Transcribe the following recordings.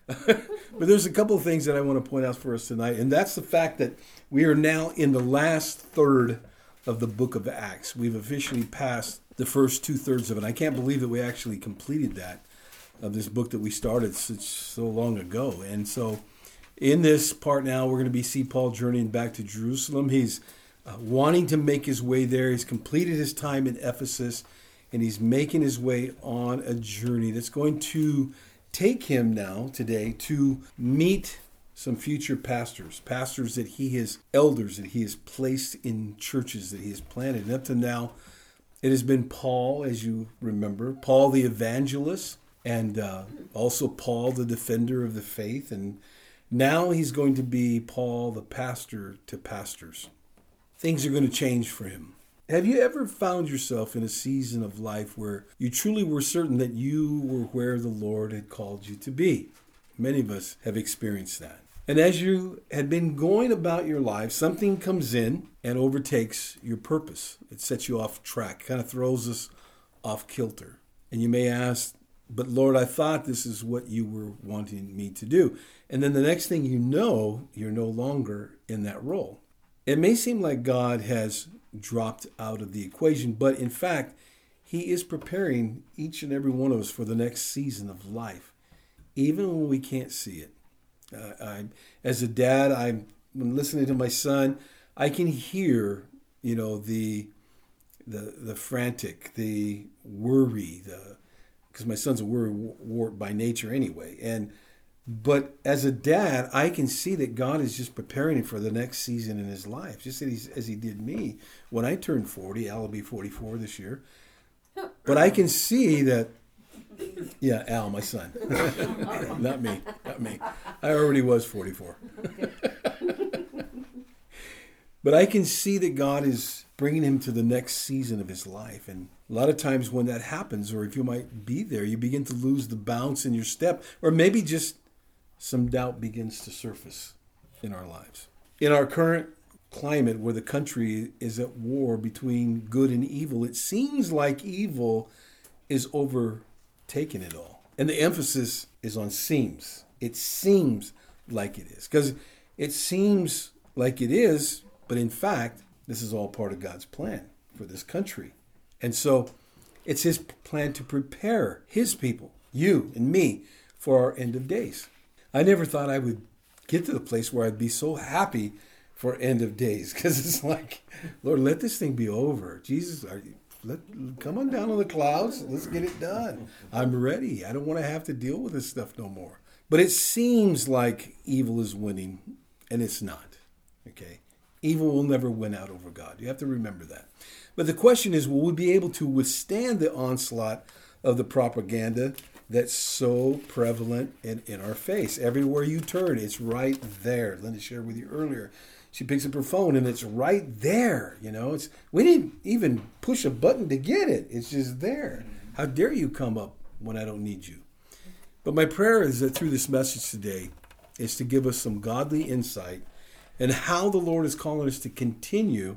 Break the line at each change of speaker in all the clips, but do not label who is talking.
But there's a couple of things that I want to point out for us tonight, and that's the fact that we are now in the last third of the book of Acts. We've officially passed the first 2/3 of it. I can't believe that we actually completed that, of this book that we started so long ago. And so in this part now, we're going to see Paul journeying back to Jerusalem. He's wanting to make his way there. He's completed his time in Ephesus, and he's making his way on a journey that's going to take him now today to meet some future pastors that he has, elders that he has placed in churches that he has planted. And up to now, it has been Paul, as you remember, Paul the evangelist, and also Paul the defender of the faith. And now he's going to be Paul the pastor to pastors. Things are going to change for him. Have you ever found yourself in a season of life where you truly were certain that you were where the Lord had called you to be? Many of us have experienced that. And as you had been going about your life, something comes in and overtakes your purpose. It sets you off track, kind of throws us off kilter. And you may ask, but Lord, I thought this is what you were wanting me to do. And then the next thing you know, you're no longer in that role. It may seem like God has dropped out of the equation, but in fact, he is preparing each and every one of us for the next season of life, even when we can't see it. As a dad, when listening to my son, I can hear, the frantic, the worry, because my son's a worrywart by nature anyway. But as a dad, I can see that God is just preparing him for the next season in his life, just as he did me when I turned 40. Al will be 44 this year. But I can see that. Yeah, Al, my son. Not me. I already was 44. But I can see that God is bringing him to the next season of his life. And a lot of times when that happens, or if you might be there, you begin to lose the bounce in your step, or maybe just some doubt begins to surface in our lives. In our current climate where the country is at war between good and evil, it seems like evil is overtaking it all. And the emphasis is on seems. It seems like it is. Because it seems like it is, but in fact, this is all part of God's plan for this country. And so it's his plan to prepare his people, you and me, for our end of days. I never thought I would get to the place where I'd be so happy for end of days, because it's like, Lord, let this thing be over. Jesus, come on down on the clouds. Let's get it done. I'm ready. I don't want to have to deal with this stuff no more. But it seems like evil is winning, and it's not. Okay? Evil will never win out over God. You have to remember that. But the question is, will we be able to withstand the onslaught of the propaganda that's so prevalent in our face? Everywhere you turn, it's right there. Linda shared with you earlier. She picks up her phone and it's right there. We didn't even push a button to get it. It's just there. How dare you come up when I don't need you? But my prayer is that through this message today is to give us some godly insight and how the Lord is calling us to continue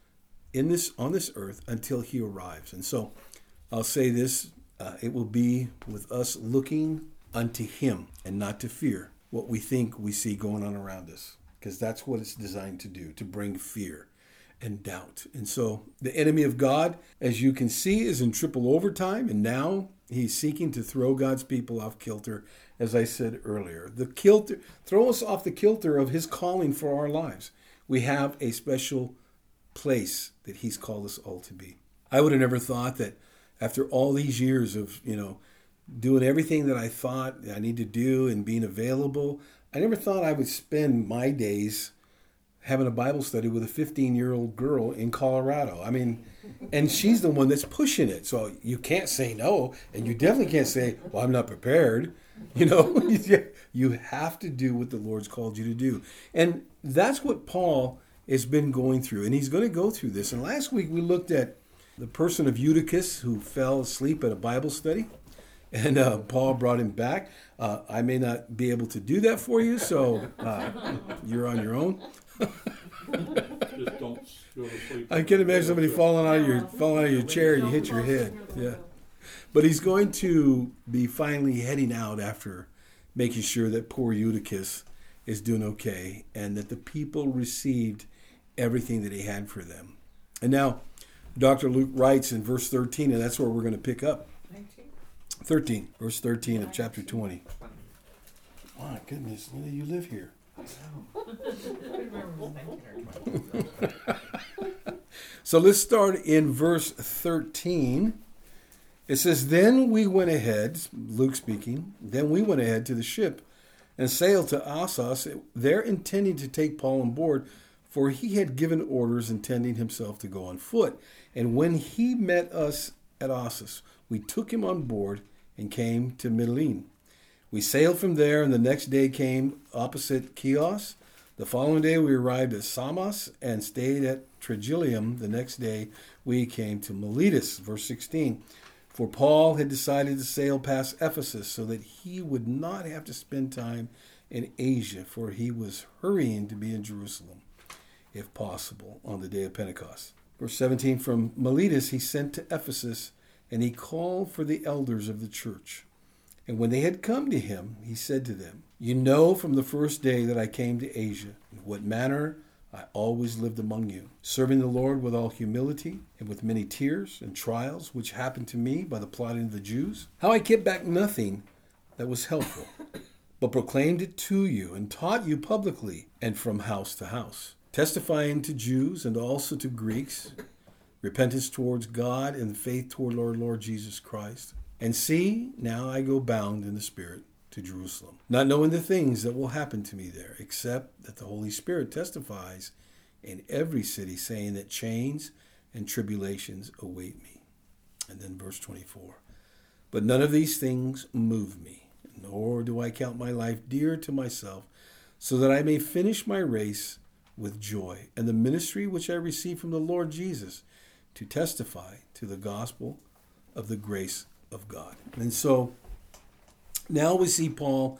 on this earth until he arrives. And so I'll say this, it will be with us looking unto him and not to fear what we think we see going on around us, because that's what it's designed to do, to bring fear and doubt. And so the enemy of God, as you can see, is in triple overtime, and now he's seeking to throw God's people off kilter, as I said earlier. Throw us off the kilter of his calling for our lives. We have a special place that he's called us all to be. I would have never thought that after all these years of, doing everything that I thought I need to do and being available, I never thought I would spend my days having a Bible study with a 15-year-old girl in Colorado. And she's the one that's pushing it. So you can't say no, and you definitely can't say, well, I'm not prepared. You have to do what the Lord's called you to do. And that's what Paul has been going through, and he's going to go through this. And last week we looked at the person of Eutychus who fell asleep at a Bible study, and Paul brought him back. I may not be able to do that for you, so you're on your own.
Just don't go to sleep.
I can imagine somebody falling out of your chair and you hit your head. Yeah. But he's going to be finally heading out after making sure that poor Eutychus is doing okay and that the people received everything that he had for them. And now, Dr. Luke writes in verse 13, and that's where we're going to pick up. 13, verse 13 of chapter 20. My goodness, Linda, you live here. So let's start in verse 13. It says, Then we went ahead, Luke speaking, then we went ahead to the ship and sailed to Assos, there intending to take Paul on board, for he had given orders intending himself to go on foot. And when he met us at Assos, we took him on board and came to Mytilene. We sailed from there, and the next day came opposite Chios. The following day we arrived at Samos and stayed at Trigilium. The next day we came to Miletus. Verse 16. For Paul had decided to sail past Ephesus so that he would not have to spend time in Asia, for he was hurrying to be in Jerusalem, if possible, on the day of Pentecost. Verse 17, from Miletus he sent to Ephesus, and he called for the elders of the church. And when they had come to him, he said to them, You know from the first day that I came to Asia, in what manner I always lived among you, serving the Lord with all humility and with many tears and trials, which happened to me by the plotting of the Jews. How I kept back nothing that was helpful, but proclaimed it to you and taught you publicly and from house to house, testifying to Jews and also to Greeks, repentance towards God and faith toward our Lord Jesus Christ. And see, now I go bound in the Spirit to Jerusalem, not knowing the things that will happen to me there, except that the Holy Spirit testifies in every city, saying that chains and tribulations await me. And then verse 24. But none of these things move me, nor do I count my life dear to myself, so that I may finish my race with joy, and the ministry which I received from the Lord Jesus, to testify to the gospel of the grace of God. And so now we see Paul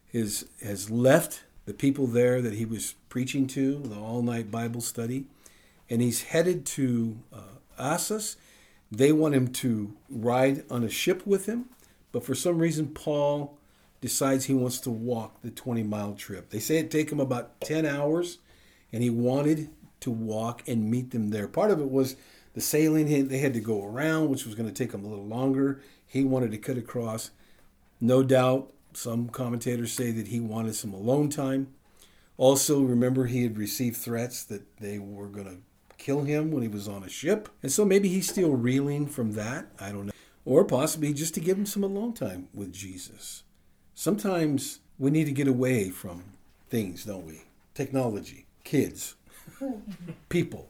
has left the people there that he was preaching to, the all-night Bible study, and he's headed to Assos. They want him to ride on a ship with him, but for some reason Paul decides he wants to walk the 20-mile trip. They say it'd take him about 10 hours, and he wanted to walk and meet them there. Part of it was the sailing. They had to go around, which was going to take him a little longer. He wanted to cut across. No doubt, some commentators say that he wanted some alone time. Also, remember, he had received threats that they were going to kill him when he was on a ship. And so maybe he's still reeling from that. I don't know. Or possibly just to give him some alone time with Jesus. Sometimes we need to get away from things, don't we? Technology, kids, people.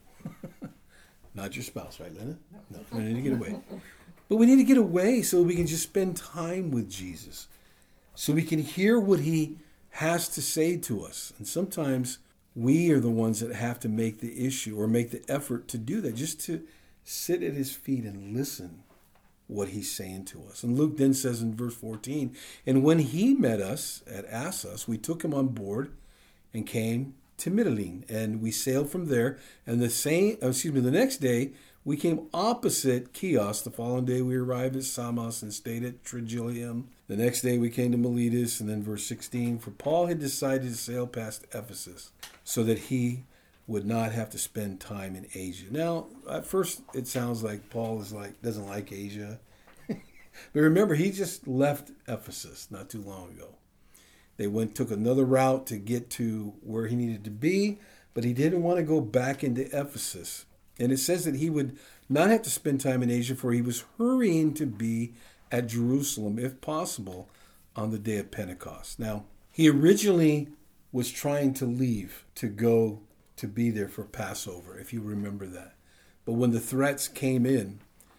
Not your spouse, right, Lena? No, we need to get away. But we need to get away so we can just spend time with Jesus, so we can hear what he has to say to us. And sometimes we are the ones that have to make the issue or make the effort to do that, just to sit at his feet and listen what he's saying to us. And Luke then says in verse 14, and when he met us at Assos, we took him on board and came to Mytilene, and we sailed from there. And the next day we came opposite Chios. The following day we arrived at Samos and stayed at Trigilium. The next day we came to Miletus. And then verse 16, for Paul had decided to sail past Ephesus so that he would not have to spend time in Asia. Now, at first it sounds like Paul doesn't like Asia. But remember, he just left Ephesus not too long ago. They took another route to get to where he needed to be, but he didn't want to go back into Ephesus. And it says that he would not have to spend time in Asia, for he was hurrying to be at Jerusalem, if possible, on the day of Pentecost. Now, he originally was trying to leave to go to be there for Passover, if you remember that. But when the threats came in,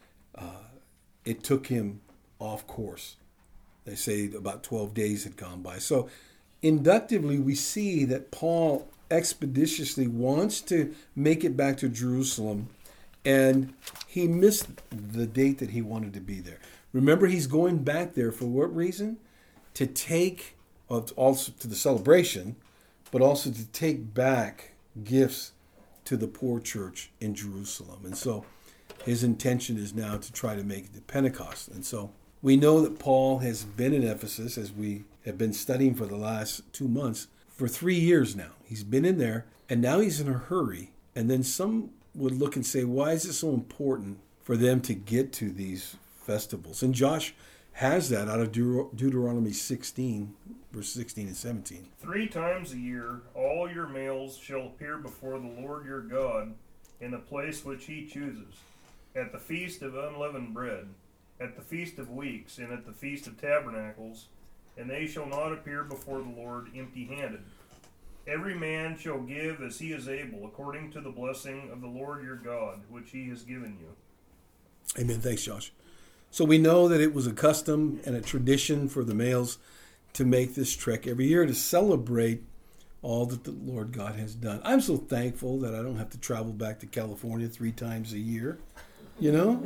it took him off course. They say about 12 days had gone by. So inductively, we see that Paul expeditiously wants to make it back to Jerusalem, and he missed the date that he wanted to be there. Remember, he's going back there for what reason? To take, also to the celebration, but also to take back gifts to the poor church in Jerusalem. And so his intention is now to try to make it to Pentecost. And so We know that Paul has been in Ephesus, as we have been studying for the last 2 months, for 3 years now. He's been in there, and now he's in a hurry. And then some would look and say, why is it so important for them to get to these festivals? And Josh has that out of Deuteronomy 16, verse 16 and 17.
3 times a year all your males shall appear before the Lord your God in the place which he chooses, at the feast of unleavened bread, at the feast of weeks, and at the feast of tabernacles, and they shall not appear before the Lord empty-handed. Every man shall give as he is able, according to the blessing of the Lord your God, which he has given you.
Amen. Thanks, Josh. So we know that it was a custom and a tradition for the males to make this trek every year to celebrate all that the Lord God has done. I'm so thankful that I don't have to travel back to California 3 times a year, you know?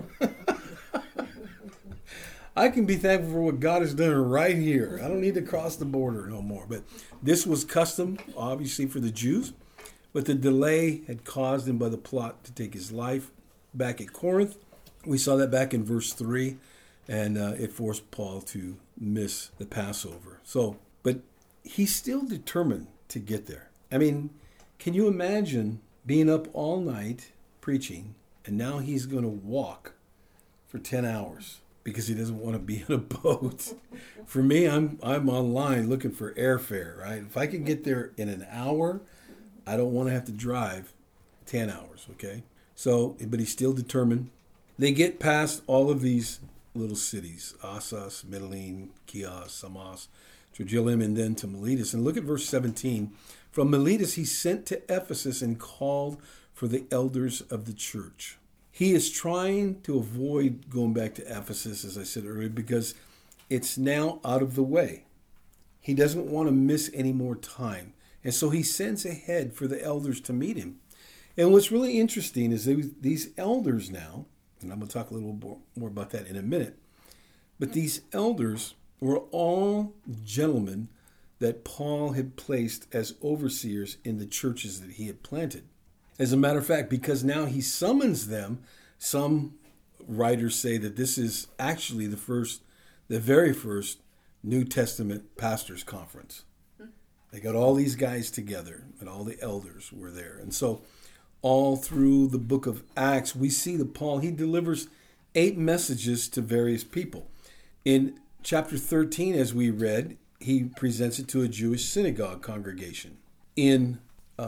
I can be thankful for what God has done right here. I don't need to cross the border no more. But this was custom, obviously, for the Jews. But the delay had caused him by the plot to take his life back at Corinth. We saw that back in verse 3, and it forced Paul to miss the Passover. But he's still determined to get there. I mean, can you imagine being up all night preaching, and now he's going to walk for 10 hours because he doesn't want to be in a boat? For me, I'm online looking for airfare, right? If I can get there in an hour, I don't want to have to drive 10 hours, okay? So, but he's still determined. They get past all of these little cities, Assos, Mytilene, Chios, Samos, Trogyllium, and then to Miletus. And look at verse 17. From Miletus he sent to Ephesus and called for the elders of the church. He is trying to avoid going back to Ephesus, as I said earlier, because it's now out of the way. He doesn't want to miss any more time. And so he sends ahead for the elders to meet him. And what's really interesting is these elders now, and I'm going to talk a little more about that in a minute, but these elders were all gentlemen that Paul had placed as overseers in the churches that he had planted. As a matter of fact, because now he summons them, some writers say that this is actually the very first New Testament pastors' conference. They got all these guys together, and all the elders were there. And so all through the book of Acts, we see that Paul, he delivers 8 messages to various people. In chapter 13, as we read, he presents it to a Jewish synagogue congregation. In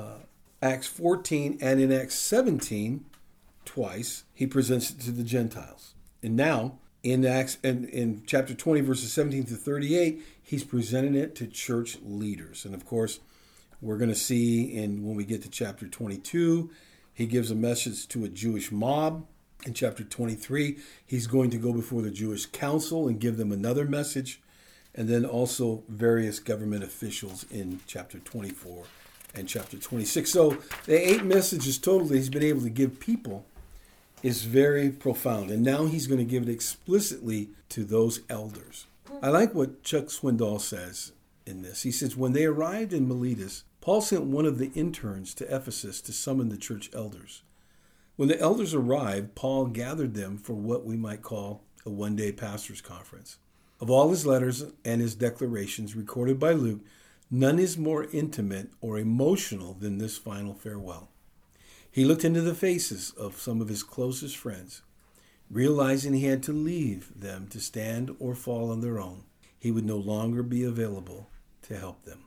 Acts 14 and in Acts 17, twice, he presents it to the Gentiles. And now, in Acts and in chapter 20, verses 17 to 38, he's presenting it to church leaders. And of course, we're going to see when we get to chapter 22, he gives a message to a Jewish mob. In chapter 23, he's going to go before the Jewish council and give them another message. And then also various government officials in chapter 24 and chapter 26. So the 8 messages total that he's been able to give people is very profound. And now he's going to give it explicitly to those elders. I like what Chuck Swindoll says in this. He says, when they arrived in Miletus, Paul sent one of the interns to Ephesus to summon the church elders. When the elders arrived, Paul gathered them for what we might call a one-day pastors' conference. Of all his letters and his declarations recorded by Luke, none is more intimate or emotional than this final farewell. He looked into the faces of some of his closest friends, realizing he had to leave them to stand or fall on their own. He would no longer be available to help them.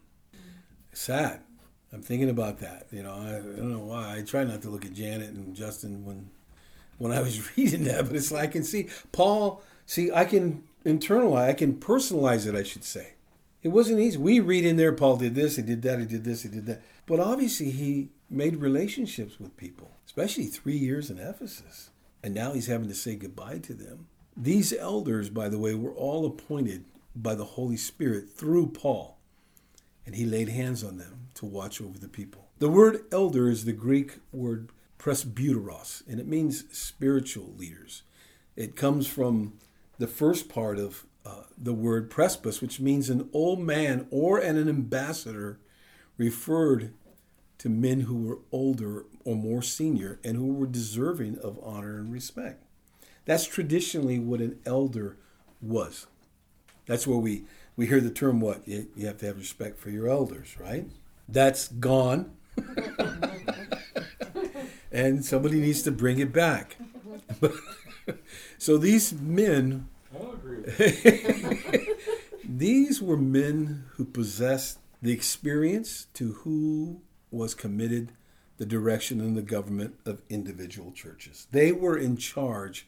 Sad. I'm thinking about that. I don't know why. I try not to look at Janet and Justin when I was reading that, but it's like I can see Paul. I can internalize, I can personalize it, I should say. It wasn't easy. We read in there, Paul did this, he did that, he did this, he did that. But obviously he made relationships with people, especially 3 years in Ephesus. And now he's having to say goodbye to them. These elders, by the way, were all appointed by the Holy Spirit through Paul. And he laid hands on them to watch over the people. The word elder is the Greek word presbyteros, and it means spiritual leaders. It comes from the first part of the word presbys, which means an old man or an ambassador, referred to men who were older or more senior and who were deserving of honor and respect. That's traditionally what an elder was. That's where we hear the term, what? You have to have respect for your elders, right? That's gone. And somebody needs to bring it back. So these men,
I'll agree with
these were men who possessed the experience to who was committed the direction and the government of individual churches. They were in charge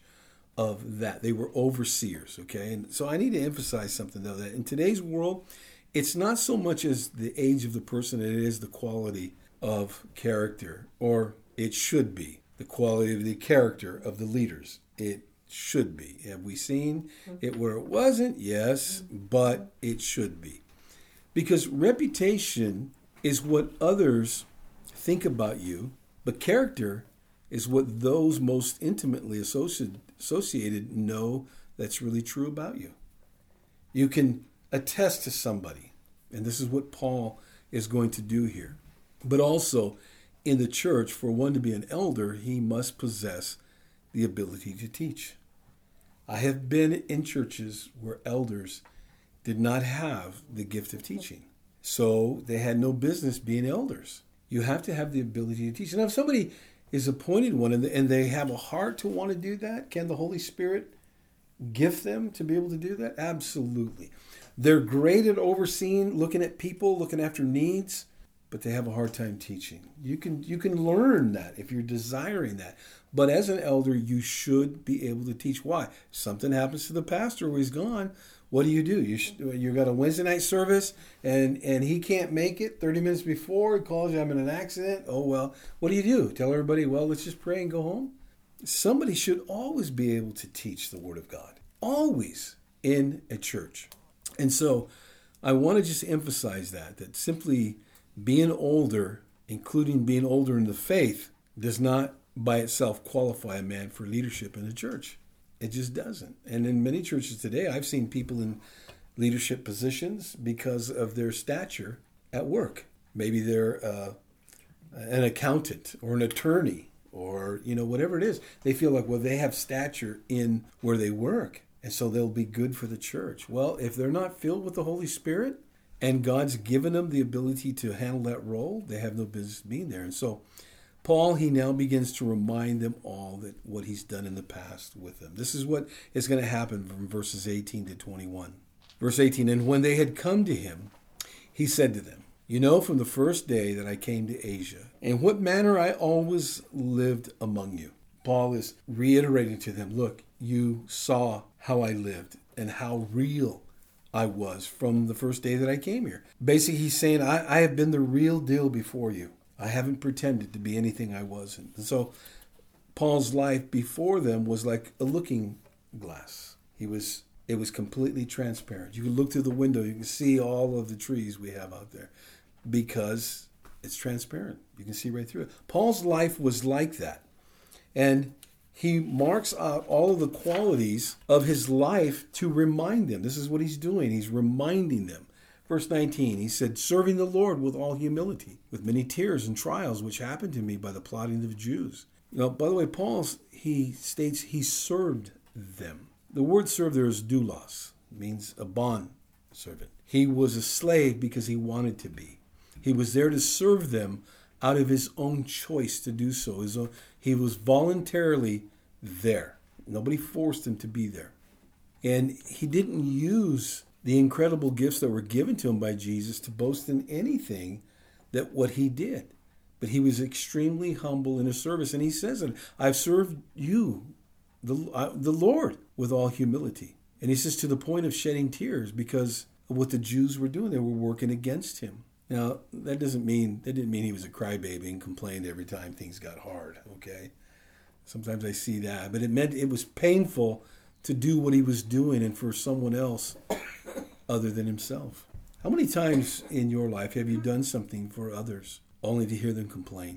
of that. They were overseers, okay? And so I need to emphasize something, though, that in today's world, it's not so much as the age of the person, it is the quality of character, or it should be the quality of the character of the leaders. It should be. Have we seen it where it wasn't? Yes, but it should be. Because reputation is what others think about you, but character is what those most intimately associated know that's really true about you. You can attest to somebody, and this is what Paul is going to do here. But also, in the church, for one to be an elder, he must possess the ability to teach. I have been in churches where elders did not have the gift of teaching, so they had no business being elders. You have to have the ability to teach. And if somebody is appointed one and they have a heart to want to do that, can the Holy Spirit gift them to be able to do that? Absolutely. They're great at overseeing, looking at people, looking after needs, but they have a hard time teaching. You can learn that if you're desiring that. But as an elder, you should be able to teach. Why? Something happens to the pastor where he's gone. What do? You got a Wednesday night service and he can't make it 30 minutes before. He calls you, I'm in an accident. Oh, well, what do you do? Tell everybody, well, let's just pray and go home? Somebody should always be able to teach the Word of God. Always in a church. And so I want to just emphasize that simply being older, including being older in the faith, does not by itself qualify a man for leadership in a church. It just doesn't. And in many churches today, I've seen people in leadership positions because of their stature at work. Maybe they're an accountant or an attorney or, whatever it is. They feel like, well, they have stature in where they work, and so they'll be good for the church. Well, if they're not filled with the Holy Spirit and God's given them the ability to handle that role, they have no business being there. And so Paul, he now begins to remind them all that what he's done in the past with them. This is what is going to happen from verses 18 to 21. Verse 18, and when they had come to him, he said to them, you know from the first day that I came to Asia, in what manner I always lived among you. Paul is reiterating to them, look, you saw how I lived and how real I was from the first day that I came here. Basically, he's saying, I have been the real deal before you. I haven't pretended to be anything I wasn't. And so Paul's life before them was like a looking glass. It was completely transparent. You can look through the window, you can see all of the trees we have out there because it's transparent. You can see right through it. Paul's life was like that. And he marks out all of the qualities of his life to remind them. This is what he's doing. He's reminding them. Verse 19, he said, serving the Lord with all humility, with many tears and trials which happened to me by the plotting of the Jews. By the way, he states he served them. The word serve there is doulos, means a bond servant. He was a slave because he wanted to be. He was there to serve them out of his own choice to do so. He was voluntarily there. Nobody forced him to be there. And he didn't use the incredible gifts that were given to him by Jesus to boast in anything that what he did. But he was extremely humble in his service. And he says, and I've served you, the Lord, with all humility. And he says to the point of shedding tears because of what the Jews were doing. They were working against him. Now, that didn't mean he was a crybaby and complained every time things got hard, okay? Sometimes I see that. But it meant it was painful to do what he was doing and for someone else other than himself. How many times in your life have you done something for others only to hear them complain?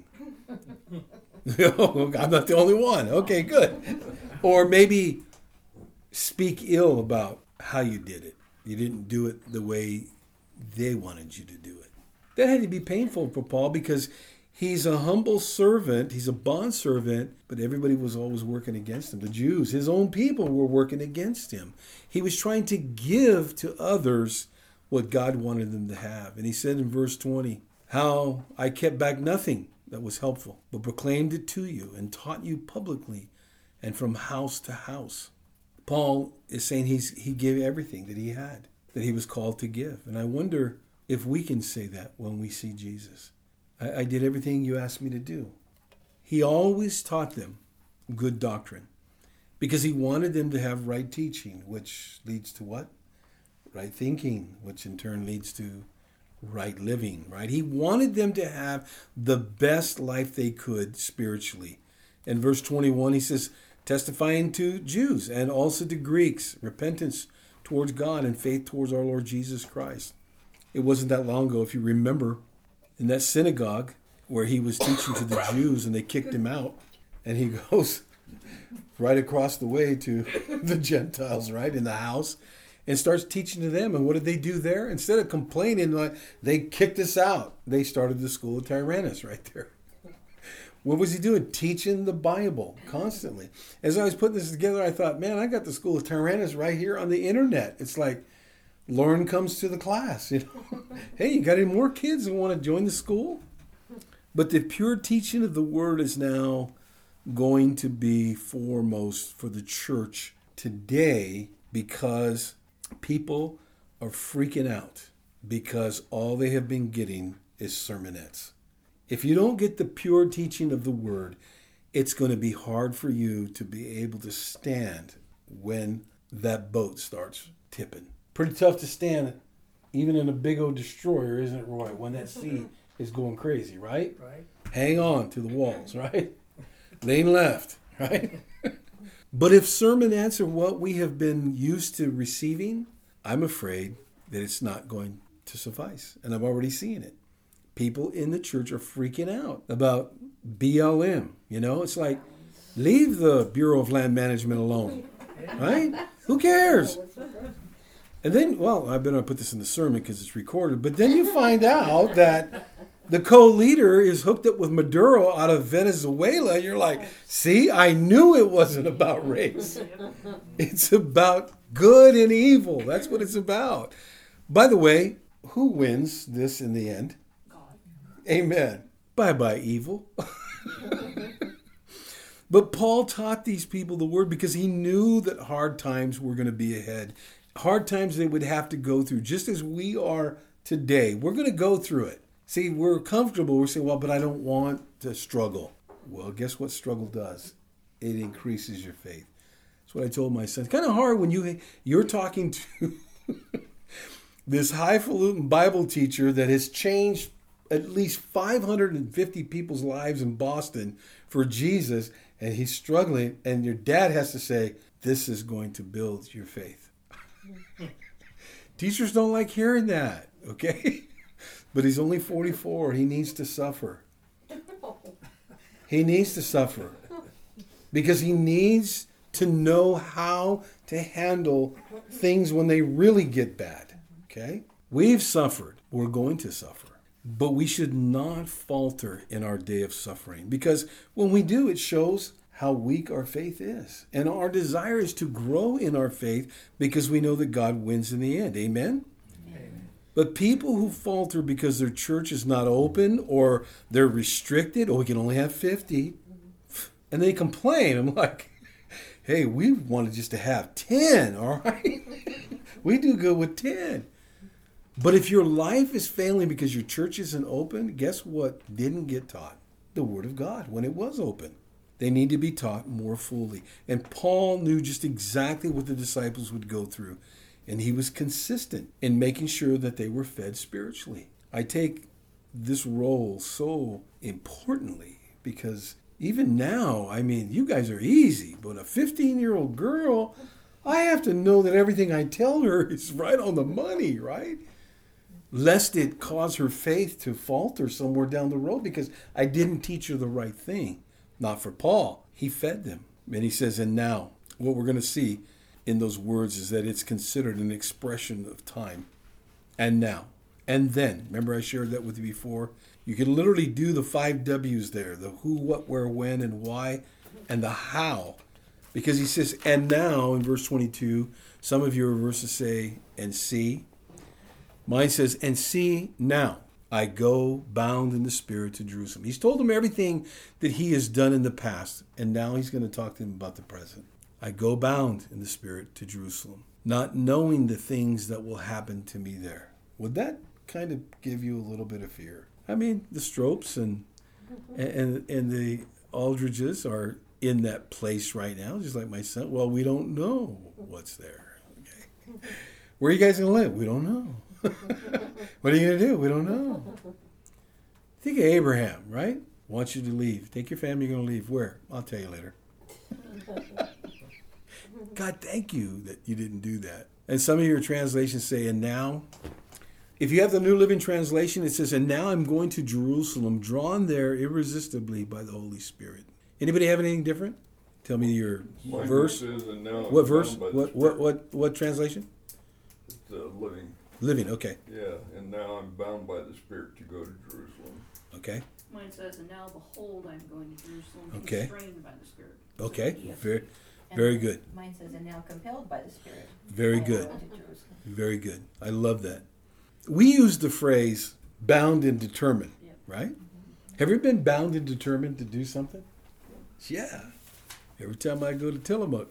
Oh, I'm not the only one. Okay, good. Or maybe speak ill about how you did it. You didn't do it the way they wanted you to do it. That had to be painful for Paul because He's a humble servant. He's a bondservant, but everybody was always working against him. The Jews, his own people, were working against him. He was trying to give to others what God wanted them to have. And he said in verse 20, how I kept back nothing that was helpful, but proclaimed it to you and taught you publicly and from house to house. Paul is saying he gave everything that he had, that he was called to give. And I wonder if we can say that when we see Jesus. I did everything you asked me to do. He always taught them good doctrine because he wanted them to have right teaching, which leads to what? Right thinking, which in turn leads to right living, right? He wanted them to have the best life they could spiritually. In verse 21, he says, testifying to Jews and also to Greeks, repentance towards God and faith towards our Lord Jesus Christ. It wasn't that long ago, if you remember, in that synagogue where he was teaching to the Jews and they kicked him out, and he goes right across the way to the Gentiles, right, in the house, and starts teaching to them. And what did they do there? Instead of complaining, like, they kicked us out. They started the school of Tyrannus right there. What was he doing? Teaching the Bible constantly. As I was putting this together, I thought, man, I got the school of Tyrannus right here on the internet. It's like Lauren comes to the class, you know. Hey, you got any more kids that want to join the school? But the pure teaching of the word is now going to be foremost for the church today because people are freaking out because all they have been getting is sermonettes. If you don't get the pure teaching of the word, it's going to be hard for you to be able to stand when that boat starts tipping. Pretty tough to stand even in a big old destroyer, isn't it, Roy, when that sea is going crazy, right?
Right.
Hang on to the walls, right? Lean left, right? But if sermonettes are what we have been used to receiving, I'm afraid that it's not going to suffice. And I'm already seeing it. People in the church are freaking out about BLM. You know, it's like, leave the Bureau of Land Management alone, right? Who cares? And then, well, I better not put this in the sermon because it's recorded, but then you find out that the co-leader is hooked up with Maduro out of Venezuela. You're like, see, I knew it wasn't about race. It's about good and evil. That's what it's about. By the way, who wins this in the end?
God.
Amen. Bye-bye, evil. But Paul taught these people the word because he knew that hard times were going to be ahead. Hard times they would have to go through, just as we are today. We're going to go through it. See, we're comfortable. We're saying, well, but I don't want to struggle. Well, guess what struggle does? It increases your faith. That's what I told my son. It's kind of hard when you're talking to this highfalutin Bible teacher that has changed at least 550 people's lives in Boston for Jesus, and he's struggling, and your dad has to say, this is going to build your faith. Teachers don't like hearing that, okay? But he's only 44. He needs to suffer. He needs to suffer because he needs to know how to handle things when they really get bad, okay? We've suffered. We're going to suffer. But we should not falter in our day of suffering because when we do, it shows how weak our faith is. And our desire is to grow in our faith because we know that God wins in the end. Amen? Amen. But people who falter because their church is not open or they're restricted, we can only have 50, and they complain. I'm like, hey, we wanted just to have 10, all right? We do good with 10. But if your life is failing because your church isn't open, guess what didn't get taught? The Word of God when it was open. They need to be taught more fully. And Paul knew just exactly what the disciples would go through. And he was consistent in making sure that they were fed spiritually. I take this role so importantly because even now, I mean, you guys are easy. But a 15-year-old girl, I have to know that everything I tell her is right on the money, right? Lest it cause her faith to falter somewhere down the road because I didn't teach her the right thing. Not for Paul. He fed them. And he says, and now, what we're going to see in those words is that it's considered an expression of time. And now. and then. Remember I shared that with you before? You can literally do the 5 W's there. The who, what, where, when, and why, and the how. Because he says, and now, in verse 22, some of your verses say, and see. Mine says, and see now, I go bound in the Spirit to Jerusalem. He's told them everything that he has done in the past, and now he's going to talk to them about the present. I go bound in the Spirit to Jerusalem, not knowing the things that will happen to me there. Would that kind of give you a little bit of fear? I mean, the Stropes and the Aldridges are in that place right now, just like my son. Well, we don't know what's there. Okay. Where are you guys going to live? We don't know. What are you going to do? We don't know. Think of Abraham, right? Wants you to leave. Take your family, you're going to leave. Where? I'll tell you later. God, thank you that you didn't do that. And some of your translations say, and now. If you have the New Living Translation, it says, and now I'm going to Jerusalem, drawn there irresistibly by the Holy Spirit. Anybody have anything different? Tell me your verse.
Says, and now
What
I'm
verse?
bound by the
What translation?
It's living.
Living, okay.
Yeah, and now I'm bound by the Spirit to go to Jerusalem.
Okay.
Mine says, and now behold, I'm going to Jerusalem,
Okay.
constrained by the Spirit.
Okay.
Yes.
Very good.
Mine says, and now compelled by the Spirit.
Very
I
good.
go to Jerusalem.
Very good. I love that. We use the phrase bound and determined,
Yep.
right? Have you ever been bound and determined to do something? Yeah. Every time I go to Tillamook,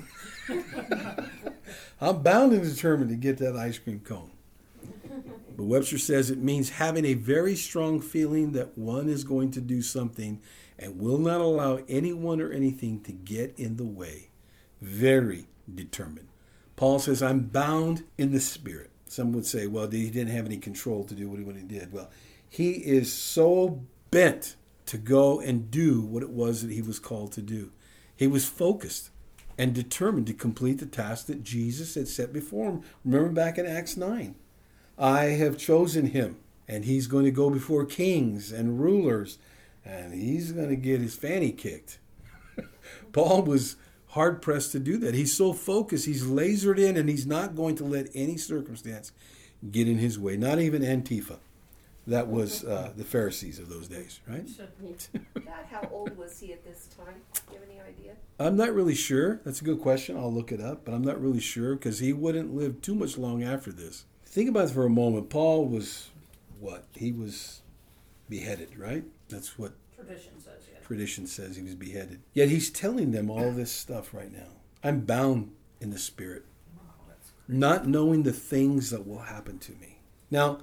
I'm bound and determined to get that ice cream cone. But Webster says it means having a very strong feeling that one is going to do something and will not allow anyone or anything to get in the way. Very determined. Paul says, I'm bound in the Spirit. Some would say, well, he didn't have any control to do what he did. Well, he is so bent to go and do what it was that he was called to do. He was focused and determined to complete the task that Jesus had set before him. Remember back in Acts 9. I have chosen him, and he's going to go before kings and rulers, and he's going to get his fanny kicked. Paul was hard-pressed to do that. He's so focused, he's lasered in, and he's not going to let any circumstance get in his way, not even Antifa. That was the Pharisees of those days, right?
God, how old was he at this time? Do you have any idea?
I'm not really sure. That's a good question. I'll look it up, but I'm not really sure because he wouldn't live too much long after this. Think about it for a moment. Paul was what? He was beheaded, right? That's what
Tradition says, yeah.
tradition says he was beheaded. Yet he's telling them all this stuff right now. I'm bound in the Spirit, not knowing the things that will happen to me. Now,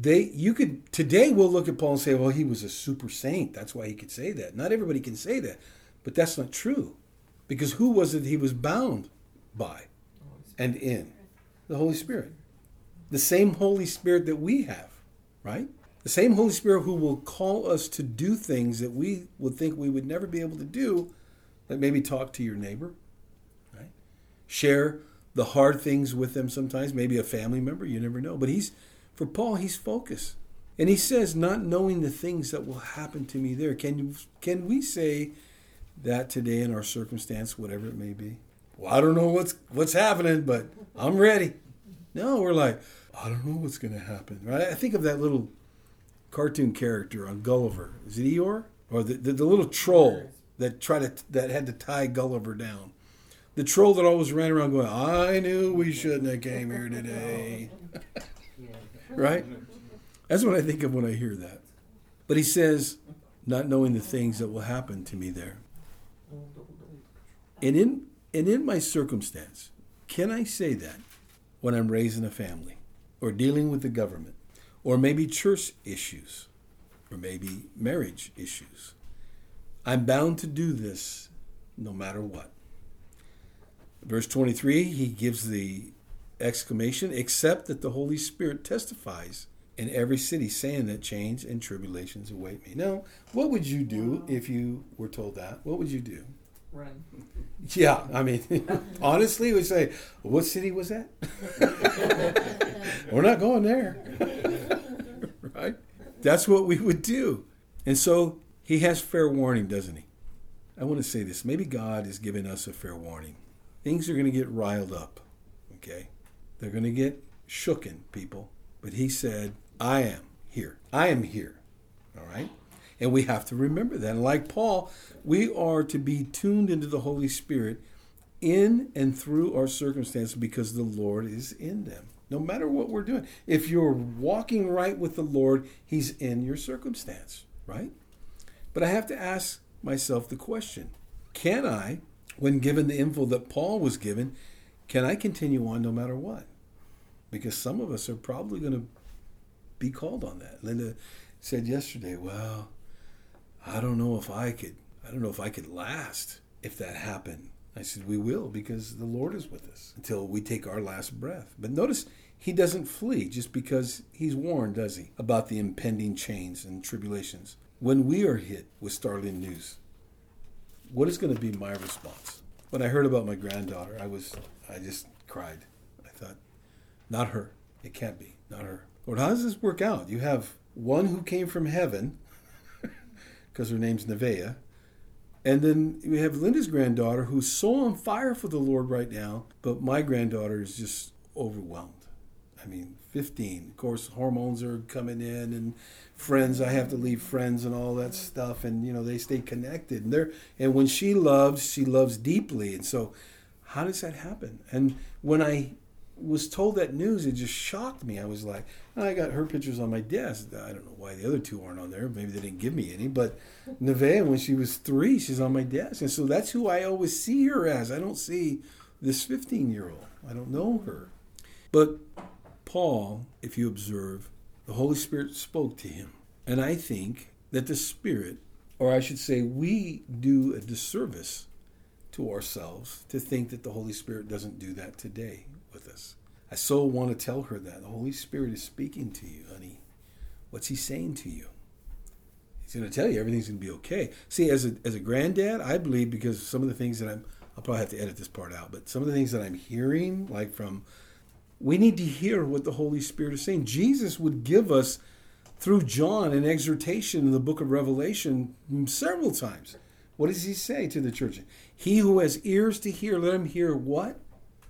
today we'll look at Paul and say, well, he was a super saint. That's why he could say that. Not everybody can say that, but that's not true. Because who was it he was bound by and in? The Holy Spirit. The same Holy Spirit that we have, right? The same Holy Spirit who will call us to do things that we would think we would never be able to do, like maybe talk to your neighbor, right? Share the hard things with them sometimes, maybe a family member, you never know. But for Paul, he's focused. And he says, not knowing the things that will happen to me there. Can we say that today in our circumstance, whatever it may be? Well, I don't know what's happening, but I'm ready. No, we're like, I don't know what's going to happen. Right? I think of that little cartoon character on Gulliver. Is it Eeyore? Or the little troll that had to tie Gulliver down. The troll that always ran around going, I knew we shouldn't have came here today. Right? That's what I think of when I hear that. But he says, not knowing the things that will happen to me there. And in my circumstance, can I say that when I'm raising a family or dealing with the government or maybe church issues or maybe marriage issues? I'm bound to do this no matter what. Verse 23, he gives the exclamation, except that the Holy Spirit testifies in every city, saying that change and tribulations await me. Now, what would you do if you were told that? What would you do?
Run.
Yeah, I mean, honestly, we'd say, what city was that? We're not going there. Right? That's what we would do. And so he has fair warning, doesn't he? I want to say this. Maybe God is giving us a fair warning. Things are going to get riled up, okay? They're going to get shooken, people. But he said, I am here. I am here. All right? And we have to remember that. And like Paul, we are to be tuned into the Holy Spirit in and through our circumstances because the Lord is in them. No matter what we're doing. If you're walking right with the Lord, He's in your circumstance, right? But I have to ask myself the question, can I, when given the info that Paul was given, can I continue on no matter what? Because some of us are probably going to be called on that. Linda said yesterday, well, I don't know if I could last if that happened. I said, we will, because the Lord is with us until we take our last breath. But notice, He doesn't flee just because He's warned, does He, about the impending chains and tribulations. When we are hit with startling news, what is going to be my response? When I heard about my granddaughter, I just cried. I thought, not her. It can't be, not her. Lord, how does this work out? You have one who came from heaven, because her name's Nevaeh, and then we have Linda's granddaughter who's so on fire for the Lord right now, but my granddaughter is just overwhelmed. I mean, 15. Of course, hormones are coming in and friends, I have to leave friends and all that stuff. And, they stay connected. And when she loves deeply. And so how does that happen? And when I was told that news, it just shocked me. I was like, I got her pictures on my desk. I don't know why the other two aren't on there. Maybe they didn't give me any. But Nevaeh, when she was 3, she's on my desk. And so that's who I always see her as. I don't see this 15-year-old. I don't know her. But Paul, if you observe, the Holy Spirit spoke to him. And I think that the Spirit, or I should say we do a disservice to ourselves to think that the Holy Spirit doesn't do that today with us. I so want to tell her that. The Holy Spirit is speaking to you, honey. What's He saying to you? He's going to tell you everything's going to be okay. See, as a granddad, I believe, because some of the things that I'll probably have to edit this part out, but some of the things that I'm hearing, like we need to hear what the Holy Spirit is saying. Jesus would give us, through John, an exhortation in the book of Revelation several times. What does He say to the church? He who has ears to hear, let him hear what?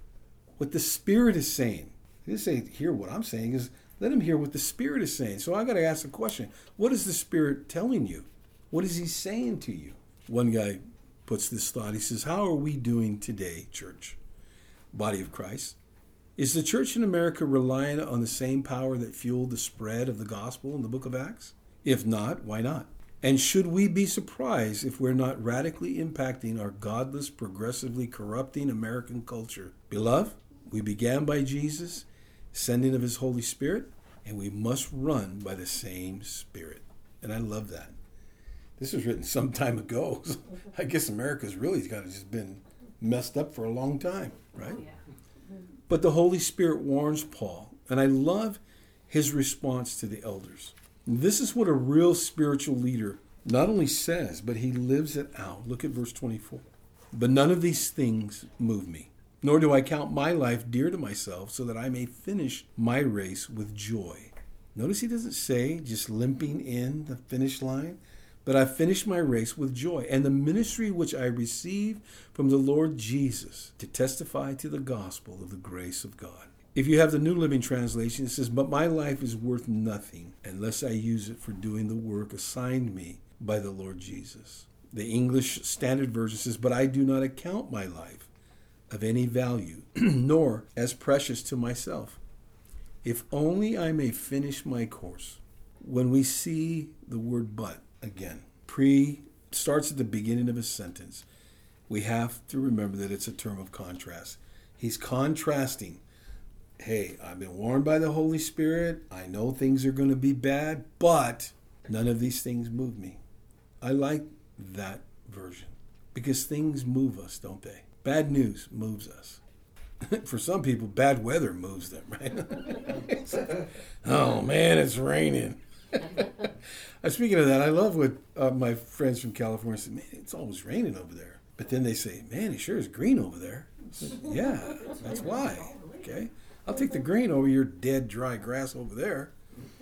What the Spirit is saying. He didn't say hear what I'm saying, is let him hear what the Spirit is saying. So I got to ask the question, what is the Spirit telling you? What is He saying to you? One guy puts this thought. He says, how are we doing today, church? Body of Christ. Is the church in America relying on the same power that fueled the spread of the gospel in the book of Acts? If not, why not? And should we be surprised if we're not radically impacting our godless, progressively corrupting American culture? Beloved, we began by Jesus, sending of His Holy Spirit, and we must run by the same Spirit. And I love that. This was written some time ago. I guess America's really kind of just been messed up for a long time, right?
Oh, yeah.
But the Holy Spirit warns Paul, and I love his response to the elders. This is what a real spiritual leader not only says, but he lives it out. Look at verse 24. But none of these things move me, nor do I count my life dear to myself, so that I may finish my race with joy. Notice he doesn't say just limping in the finish line, but I finished my race with joy, and the ministry which I received from the Lord Jesus to testify to the gospel of the grace of God. If you have the New Living Translation, it says, but my life is worth nothing unless I use it for doing the work assigned me by the Lord Jesus. The English Standard Version says, but I do not account my life of any value, nor as precious to myself, if only I may finish my course. When we see the word but again, starts at the beginning of a sentence, we have to remember that it's a term of contrast. He's contrasting. Hey, I've been warned by the Holy Spirit. I know things are going to be bad, but none of these things move me. I like that version because things move us, don't they? Bad news moves us. For some people, bad weather moves them, right? Oh, man, it's raining. Speaking of that, I love what my friends from California said, man, it's always raining over there. But then they say, man, it sure is green over there. I said, yeah, that's why. Okay. I'll take the green over your dead, dry grass over there.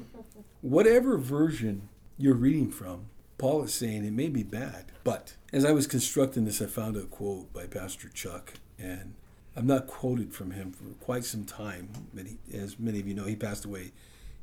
Whatever version you're reading from, Paul is saying it may be bad. But as I was constructing this, I found a quote by Pastor Chuck, and I've not quoted from him for quite some time. But as many of you know, he passed away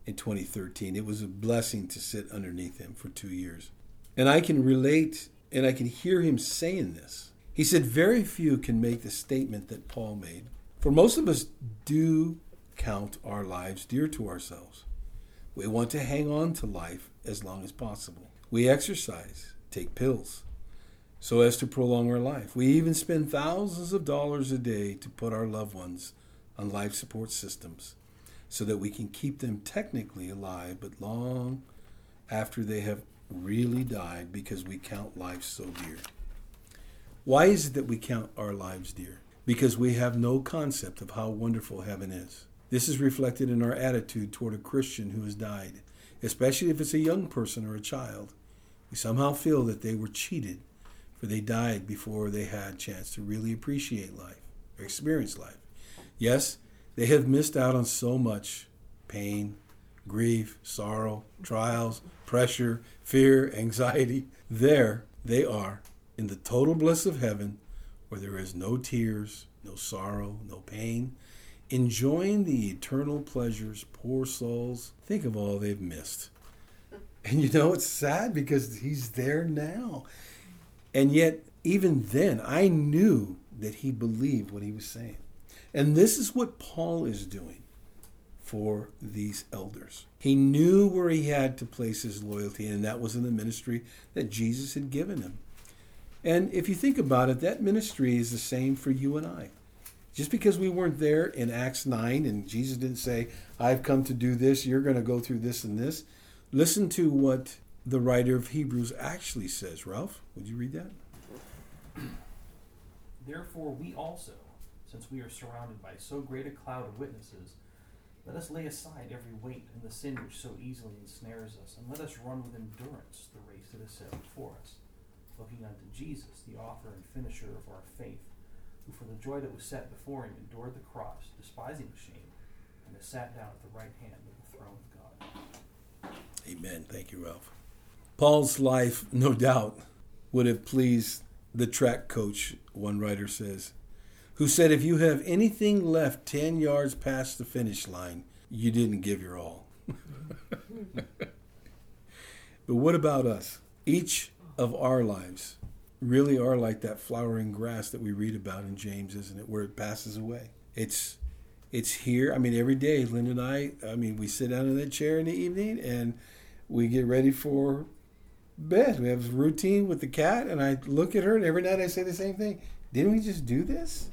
in 2013. It was a blessing to sit underneath him for 2 years. And I can relate, and I can hear him saying this. He said, very few can make the statement that Paul made. For most of us do count our lives dear to ourselves. We want to hang on to life as long as possible. We exercise, take pills, so as to prolong our life. We even spend thousands of dollars a day to put our loved ones on life support systems so that we can keep them technically alive, but long after they have really died, because we count life so dear. Why is it that we count our lives dear? Because we have no concept of how wonderful heaven is. This is reflected in our attitude toward a Christian who has died, especially if it's a young person or a child. We somehow feel that they were cheated, for they died before they had a chance to really appreciate life or experience life. Yes, they have missed out on so much pain, grief, sorrow, trials, pressure, fear, anxiety. There they are in the total bliss of heaven, where there is no tears, no sorrow, no pain, enjoying the eternal pleasures. Poor souls, think of all they've missed. And it's sad because he's there now. And yet, even then, I knew that he believed what he was saying. And this is what Paul is doing for these elders. He knew where he had to place his loyalty, and that was in the ministry that Jesus had given him. And if you think about it, that ministry is the same for you and I. Just because we weren't there in Acts 9 and Jesus didn't say, I've come to do this, you're going to go through this and this. Listen to what the writer of Hebrews actually says. Ralph, would you read that?
Therefore we also, since we are surrounded by so great a cloud of witnesses, let us lay aside every weight and the sin which so easily ensnares us, and let us run with endurance the race that is set before us, looking unto Jesus, the author and finisher of our faith, who for the joy that was set before him endured the cross, despising the shame, and has sat down at the right hand of the throne of God.
Amen. Thank you, Ralph. Paul's life, no doubt, would have pleased the track coach, one writer says, who said, if you have anything left 10 yards past the finish line, you didn't give your all. But what about us? Each of our lives really are like that flowering grass that we read about in James, isn't it? Where it passes away. It's here. I mean, every day, Lynn and I we sit down in that chair in the evening and we get ready for bed. We have a routine with the cat, and I look at her, and every night I say the same thing. Didn't we just do this?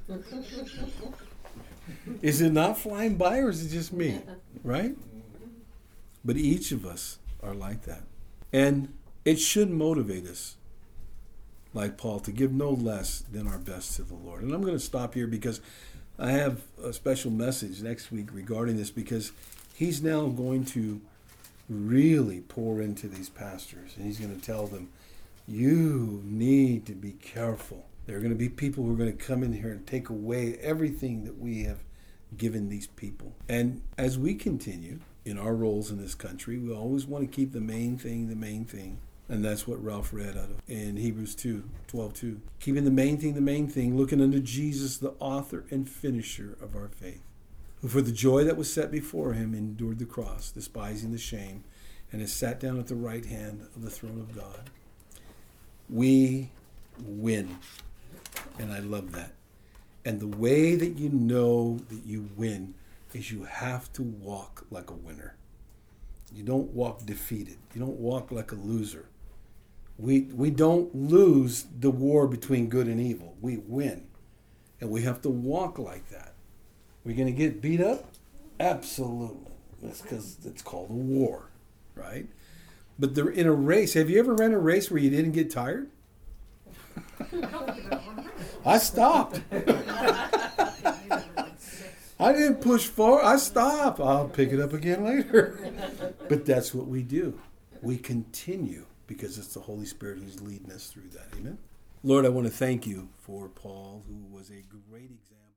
Is it not flying by, or is it just me? Right? But each of us are like that. And it should motivate us, like Paul, to give no less than our best to the Lord. And I'm going to stop here because I have a special message next week regarding this, because he's now going to really pour into these pastors, and he's going to tell them, you need to be careful. There are going to be people who are going to come in here and take away everything that we have given these people. And as we continue in our roles in this country, we always want to keep the main thing. And that's what Ralph read out of in Hebrews 12:2. Keeping the main thing, looking unto Jesus, the author and finisher of our faith, who for the joy that was set before him endured the cross, despising the shame, and has sat down at the right hand of the throne of God. We win. And I love that. And the way that you know that you win is you have to walk like a winner. You don't walk defeated. You don't walk like a loser. We don't lose the war between good and evil. We win. And we have to walk like that. We're going to get beat up? Absolutely. That's because it's called a war, right? But they're in a race. Have you ever ran a race where you didn't get tired? I stopped. I didn't push forward. I stopped. I'll pick it up again later. But that's what we do. We continue because it's the Holy Spirit who's leading us through that. Amen? Lord, I want to thank you for Paul, who was a great example.